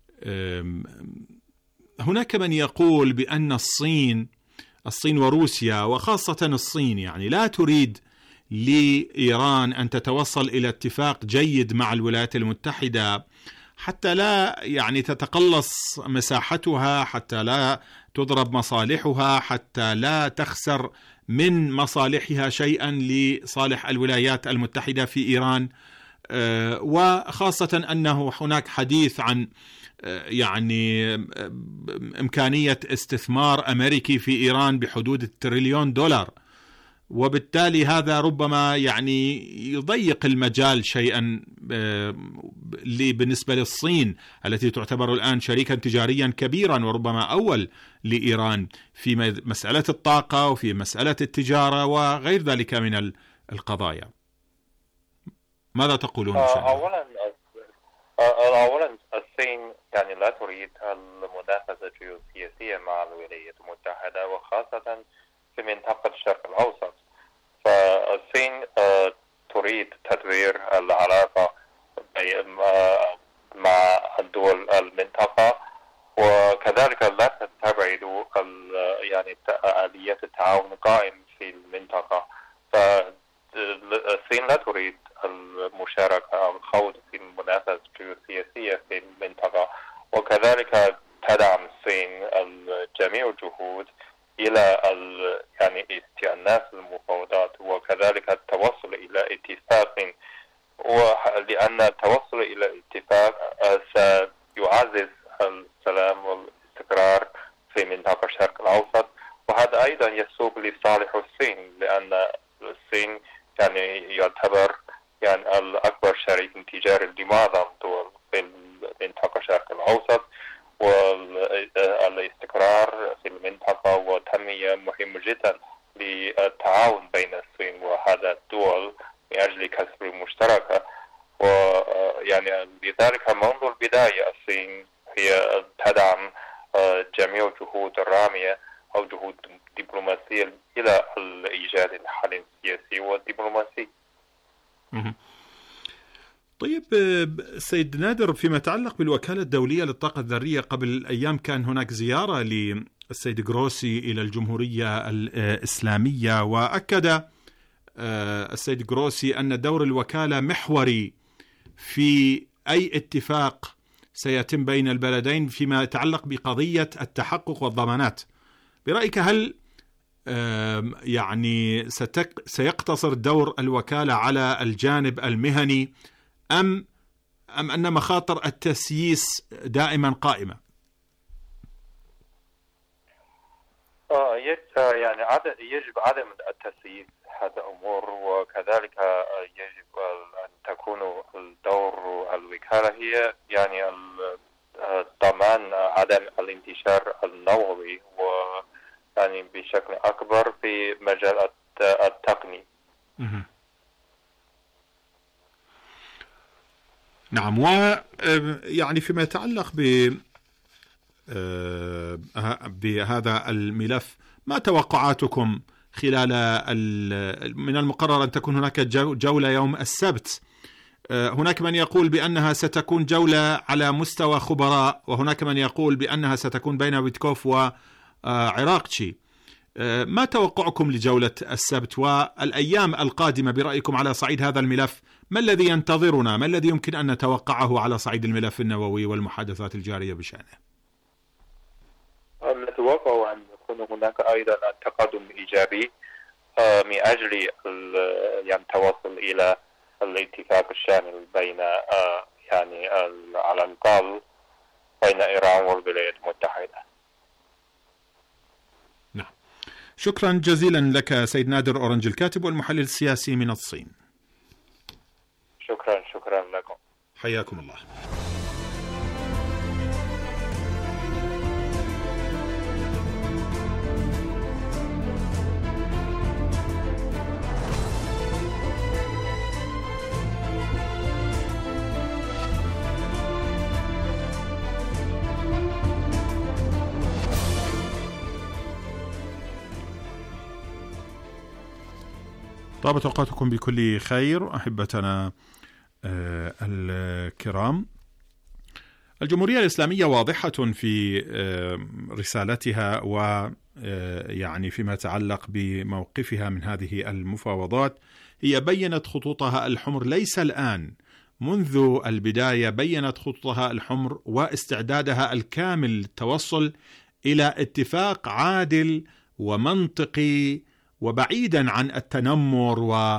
هناك من يقول بأن الصين وروسيا وخاصة الصين يعني لا تريد لإيران أن تتوصل إلى اتفاق جيد مع الولايات المتحدة حتى لا يعني تتقلص مساحتها، حتى لا تضرب مصالحها، حتى لا تخسر من مصالحها شيئا لصالح الولايات المتحدة في إيران، وخاصة أنه هناك حديث عن يعني إمكانية استثمار أمريكي في إيران بحدود $1 تريليون، وبالتالي هذا ربما يعني يضيق المجال شيئا بالنسبة للصين التي تعتبر الآن شريكا تجاريا كبيرا وربما أول لإيران في مسألة الطاقة وفي مسألة التجارة وغير ذلك من القضايا. ماذا تقولون؟ أولا الصين يعني لا تريد المنافسة الجيوسياسية مع الولايات المتحدة، وخاصة في منطقة الشرق الأوسط. فالصين تريد تطوير العلاقة مع الدول المنطقة، وكذلك لا تستبعد يعني آلية التعاون قائم في المنطقة. فالصين لا تريد المشاركة أو الخوض في المنافسة الجيوسياسية في المنطقة، وكذلك تدعم الصين جميع الجهود إلى يعني استئناف المفاوضات، وكذلك التوصل إلى اتفاق، ولأن التوصل إلى اتفاق سيعزز السلام والاستقرار في منطقة الشرق الأوسط، وهذا أيضا يصب لصالح الصين، لأن الصين يعني يعتبر يعني الأكبر شريك تجاري لمعظم دول في منطقة الشرق الأوسط، والاستقرار في المنطقة والتنمية مهم جدا للتعاون بين الصين وهذا الدول من أجل كسب المشتركة. ويعني لذلك منذ البداية الصين هي تدعم جميع الجهود الرامية أو جهود دبلوماسية إلى إيجاد الحل السياسي والدبلوماسي. طيب سيد نادر، فيما يتعلق بالوكالة الدولية للطاقة الذرية، قبل أيام كان هناك زيارة للسيد جروسي إلى الجمهورية الإسلامية، وأكد السيد جروسي أن دور الوكالة محوري في أي اتفاق سيتم بين البلدين فيما يتعلق بقضية التحقق والضمانات. برأيك هل يعني سيقتصر دور الوكالة على الجانب المهني أم أن مخاطر التسييس دائما قائمة؟ يعني يجب عدم التسييس هذا أمور، وكذلك يجب أن تكون الدور الوكالة هي يعني ضمان عدم الانتشار النووي، ويعني بشكل أكبر في مجال التقني. نعم. ويعني فيما يتعلق بهذا الملف، ما توقعاتكم خلال من المقرر أن تكون هناك جولة يوم السبت؟ هناك من يقول بأنها ستكون جولة على مستوى خبراء، وهناك من يقول بأنها ستكون بين ويتكوف وعراقتشي. ما توقعكم لجولة السبت والأيام القادمة برأيكم على صعيد هذا الملف؟ ما الذي ينتظرنا؟ ما الذي يمكن أن نتوقعه على صعيد الملف النووي والمحادثات الجارية بشأنه؟ نتوقع أن يكون هناك أيضا تقدم إيجابي من أجل يعني التوصل إلى الاتفاق الشامل بين يعني على الأقل بين إيران والولايات المتحدة. نعم، شكرا جزيلا لك سيد نادر أورنج، الكاتب والمحلل السياسي من الصين. شكرا لكم، حياكم الله. طابت أوقاتكم بكل خير أحبتنا الكرام. الجمهورية الإسلامية واضحة في رسالتها ويعني فيما يتعلق بموقفها من هذه المفاوضات. هي بيّنت خطوطها الحمر ليس الآن، منذ البداية بيّنت خطوطها الحمر واستعدادها الكامل للتوصل إلى اتفاق عادل ومنطقي وبعيدا عن التنمر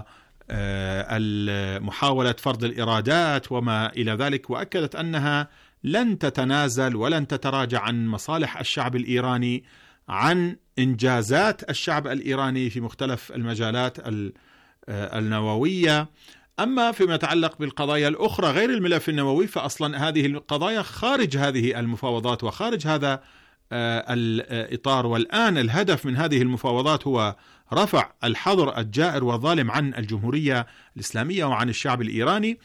ومحاولة فرض الإرادات وما إلى ذلك. وأكدت أنها لن تتنازل ولن تتراجع عن مصالح الشعب الإيراني، عن إنجازات الشعب الإيراني في مختلف المجالات النووية. أما فيما يتعلق بالقضايا الأخرى غير الملف النووي، فأصلا هذه القضايا خارج هذه المفاوضات وخارج هذا الإطار. والآن الهدف من هذه المفاوضات هو رفع الحظر الجائر والظالم عن الجمهورية الإسلامية وعن الشعب الإيراني،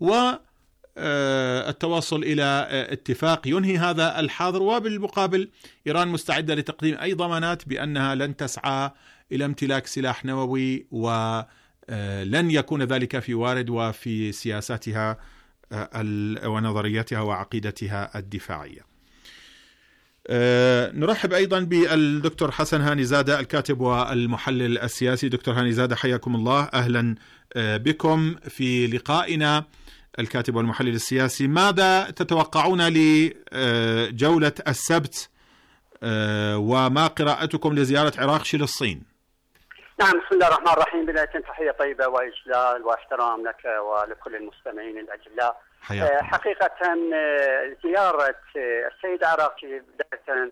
والتوصل إلى اتفاق ينهي هذا الحظر. وبالمقابل إيران مستعدة لتقديم أي ضمانات بأنها لن تسعى إلى امتلاك سلاح نووي، ولن يكون ذلك في وارد وفي سياساتها ونظرياتها وعقيدتها الدفاعية. نرحب أيضا بالدكتور حسن هاني زادة الكاتب والمحلل السياسي. دكتور هاني زادة حياكم الله، أهلا بكم في لقائنا. الكاتب والمحلل السياسي، ماذا تتوقعون لجولة السبت وما قراءتكم لزيارة عراقشي للصين؟ نعم، بسم الله الرحمن الرحيم. بداية تحية طيبة وإجلال واحترام لك ولكل المستمعين الأجلاء. حقيقة زيارة السيد عراقشي بداية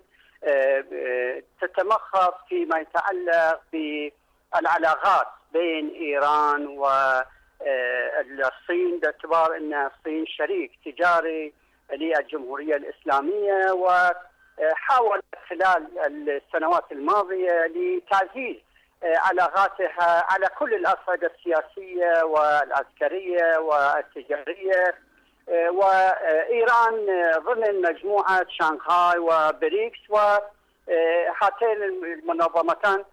تتمخض فيما يتعلق بالعلاقات بين إيران والصين، باعتبار أن الصين شريك تجاري للجمهورية الإسلامية، وحاولت خلال السنوات الماضية لتعزيز علاقاتها على كل الأصعدة السياسية والعسكرية والتجارية. وإيران ضمن مجموعة شانغهاي وبريكس، وهاتين المنظمتان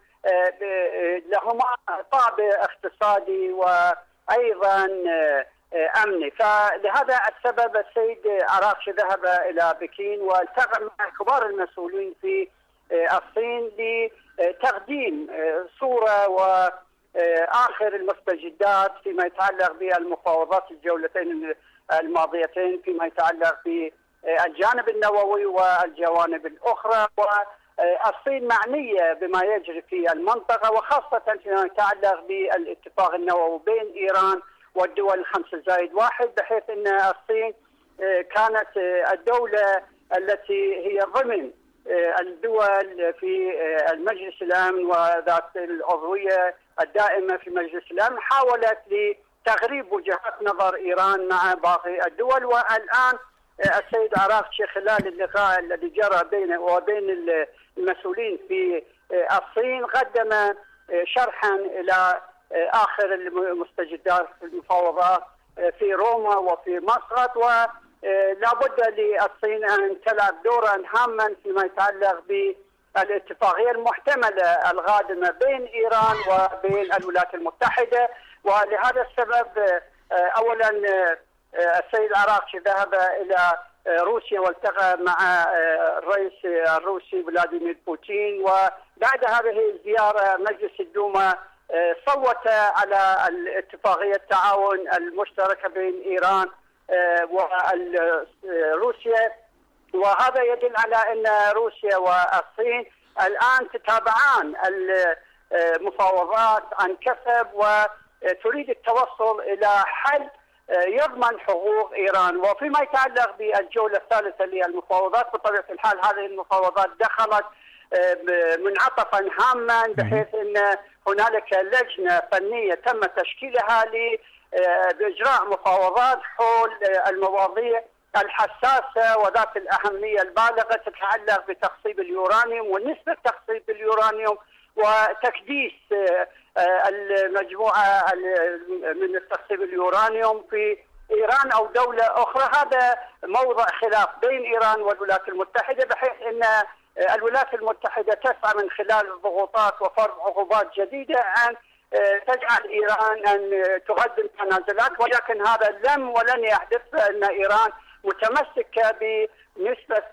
لهما طابع اقتصادي وأيضا أمني. فلهذا السبب السيد عراقشي ذهب إلى بكين والتقى مع كبار المسؤولين في الصين لتقديم صورة وآخر المستجدات فيما يتعلق بالمفاوضات الجولتين الماضيتين فيما يتعلق بالجانب النووي والجوانب الأخرى. والصين معنية بما يجري في المنطقة، وخاصة فيما يتعلق بالاتفاق النووي بين إيران والدول 5+1، بحيث أن الصين كانت الدولة التي هي ضمن الدول في المجلس الأمن وذات العضوية الدائمة في مجلس الأمن، حاولت لتغريب وجهات نظر إيران مع باقي الدول. والآن السيد عراقشي خلال اللقاء الذي جرى بينه وبين المسؤولين في الصين قدم شرحا إلى آخر المستجدات في المفاوضات في روما وفي مسقط، ولا بد للصين أن تلعب دورا هاما فيما يتعلق بالاتفاقية المحتملة القادمة بين إيران وبين الولايات المتحدة. ولهذا السبب أولا السيد عراقشي ذهب إلى روسيا والتقى مع الرئيس الروسي فلاديمير بوتين، وبعد هذه الزيارة مجلس الدوما صوت على الاتفاقية التعاون المشتركة بين إيران وروسيا. وهذا يدل على أن روسيا والصين الآن تتابعان المفاوضات عن كثب وتريد التوصل إلى حل يضمن حقوق إيران. وفيما يتعلق بالجولة الثالثة للمفاوضات، بطبيعة الحال هذه المفاوضات دخلت منعطفا هاما، بحيث أن هنالك لجنة فنية تم تشكيلها لإجراء مفاوضات حول المواضيع الحساسة وذات الأهمية البالغة تتعلق بتخصيب اليورانيوم ونسبة تخصيب اليورانيوم وتكديس المجموعة من تخصيب اليورانيوم في إيران أو دولة أخرى. هذا موضع خلاف بين إيران والولايات المتحدة، بحيث أن الولايات المتحدة تسعى من خلال الضغوطات وفرض عقوبات جديدة أن تجعل إيران أن تقدم تنازلات، ولكن هذا لم ولن يحدث، لأن إيران متمسكة بنسبة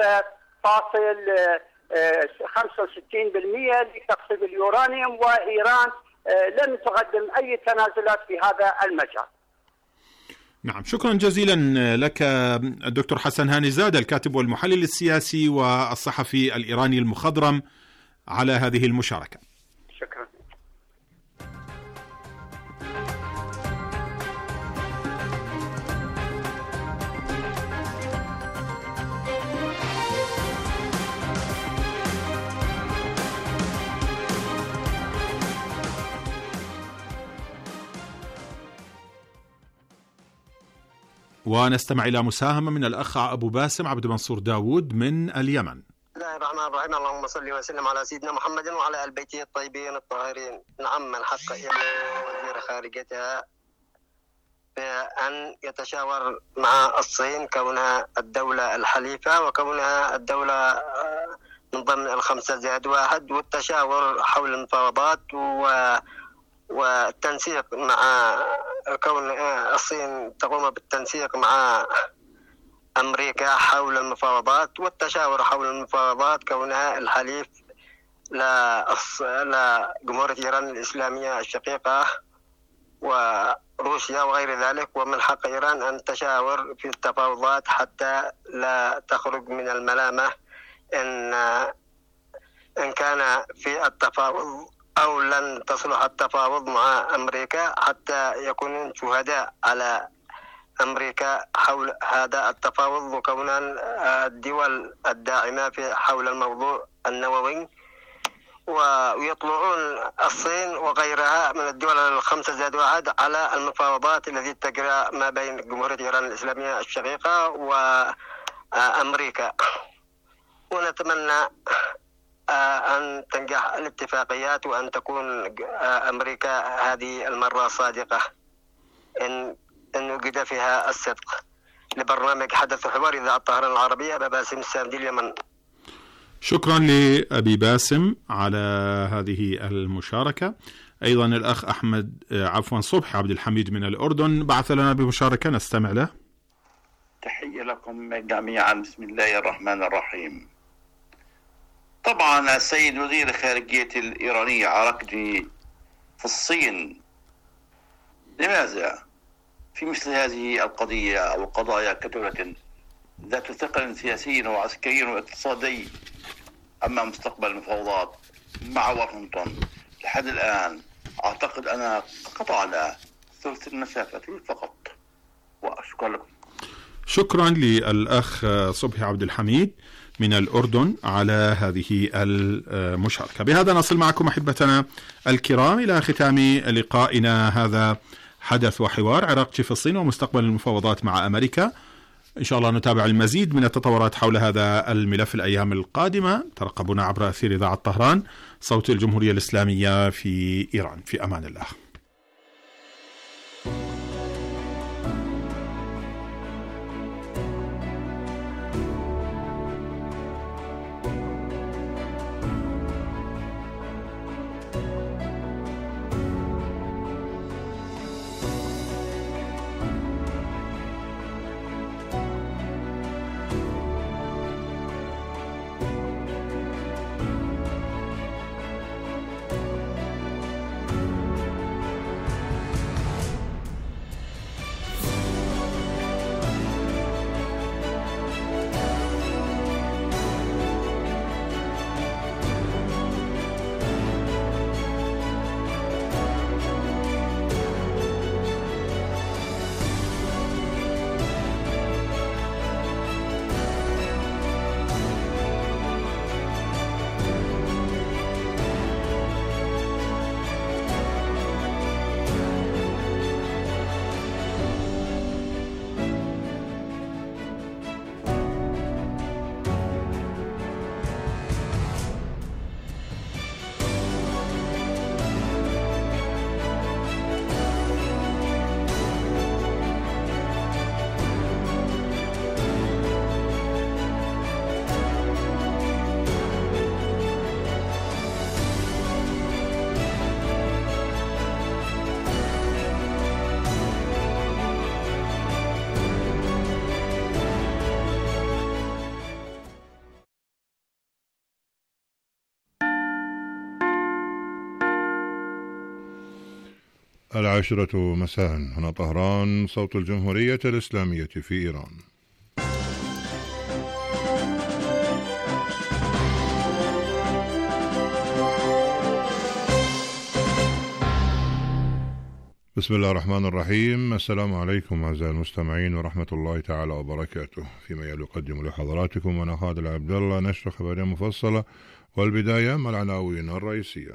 3.65% لتخصيب اليورانيوم، وإيران لم تقدم أي تنازلات في هذا المجال. نعم، شكرا جزيلا لك الدكتور حسن هاني زادة الكاتب والمحلل السياسي والصحفي الإيراني المخضرم على هذه المشاركة. شكرا. ونستمع إلى مساهمة من الأخ أبو باسم عبد المنصور داود من اليمن. بسم الله الرحمن الرحيم. اللهم صل وسلم على سيدنا محمد وعلى آل بيته الطيبين الطاهرين. نعم، من حق وزير خارجيتها بأن يتشاور مع الصين كونها الدولة الحليفة وكونها الدولة من ضمن 5+1، والتشاور حول المفاوضات والتنسيق مع كون الصين تقوم بالتنسيق مع أمريكا حول المفاوضات والتشاور حول المفاوضات، كونها الحليف لجمهورية إيران الإسلامية الشقيقة وروسيا وغير ذلك، ومن حق إيران أن تشاور في التفاوضات حتى لا تخرج من الملامة إن كان في التفاوض أو لن تصلح التفاوض مع أمريكا، حتى يكونون شهداء على أمريكا حول هذا التفاوض، وكونها الدول الداعمة في حول الموضوع النووي، ويطلعون الصين وغيرها من الدول 5+1 على المفاوضات التي تجرى ما بين جمهورية إيران الإسلامية الشقيقة وأمريكا. ونتمنى أن تنجح الاتفاقيات وأن تكون أمريكا هذه المرة صادقة إن وجد فيها الصدق. لبرنامج حدث وحوار إذاعة الطهران العربية، أبا باسم السامدي، اليمن. شكرا لأبي باسم على هذه المشاركة. أيضا الأخ صبحي عبد الحميد من الأردن بعث لنا بمشاركة نستمع له. تحية لكم جميعا، بسم الله الرحمن الرحيم. طبعا السيد وزير الخارجية الإيراني عرقجي في الصين، لماذا في مثل هذه القضية أو قضايا كثيرة ذات ثقل سياسي وعسكري واقتصادي أمام مستقبل المفاوضات مع واشنطن لحد الآن أعتقد أنا قطعنا ثلث المسافة فقط، وشكرا لكم. شكرا للأخ صبحي عبد الحميد من الأردن على هذه المشاركة. بهذا نصل معكم أحبتنا الكرام إلى ختام لقائنا هذا حدث وحوار عراقجي في الصين ومستقبل المفاوضات مع أمريكا. إن شاء الله نتابع المزيد من التطورات حول هذا الملف الأيام القادمة. ترقبونا عبر أثير إذاعة طهران صوت الجمهورية الإسلامية في إيران. في أمان الله. العاشرة مساء، هنا طهران صوت الجمهورية الإسلامية في إيران. بسم الله الرحمن الرحيم. السلام عليكم أعزائي المستمعين ورحمة الله تعالى وبركاته. فيما يلي أقدم لحضراتكم أنا خالد عبد الله نشر خبرية مفصلة، والبداية مع العناوين الرئيسية.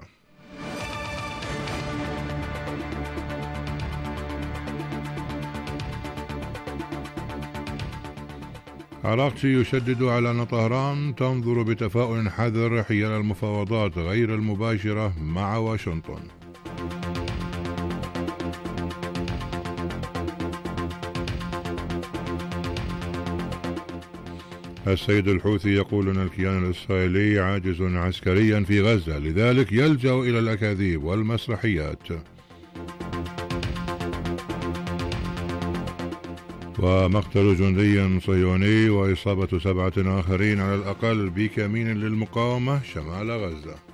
عراقجي يشدد على أن طهران تنظر بتفاؤل حذر حيال المفاوضات غير المباشرة مع واشنطن. السيد الحوثي يقول أن الكيان الإسرائيلي عاجز عسكريا في غزة، لذلك يلجأ إلى الأكاذيب والمسرحيات. ومقتل جندي صهيوني وإصابة 7 آخرين على الأقل بكمين للمقاومة شمال غزة.